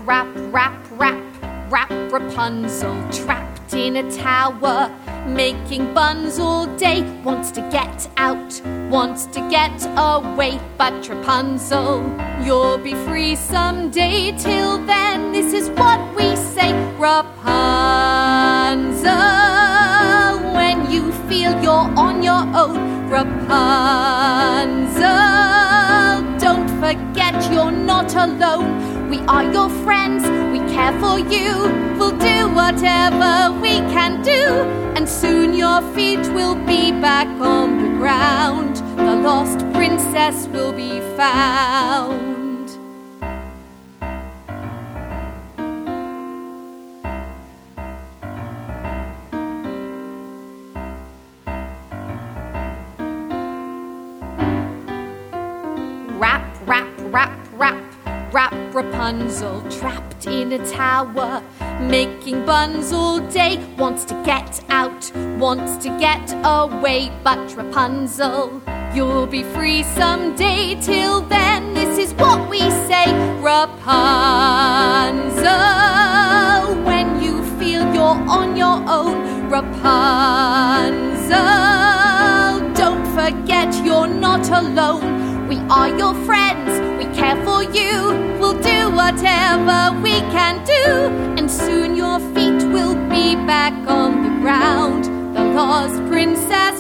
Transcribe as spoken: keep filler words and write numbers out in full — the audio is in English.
rap, rap, rap, rap Rapunzel, trapped in a tower, making buns all day, wants to get out, wants to get away. But Rapunzel, you'll be free someday. Till then, this is what we say. Rapunzel, when you feel you're on your own, Rapunzel, don't forget you're not alone. We are your friends, we care for you, we'll do whatever we can do, and soon your feet will be back on the ground. The lost princess will be found. Rap, rap, rap, rap, rap Rapunzel, trapped in a tower, making buns all day, wants to get out, wants to get away. But Rapunzel, you'll be free someday. Till then, this is what we say. Rapunzel, when you feel you're on your own, Rapunzel, don't forget you're not alone. We are your friends, we care for you, we'll do whatever we can do, and soon your feet will be back on the ground. The lost princess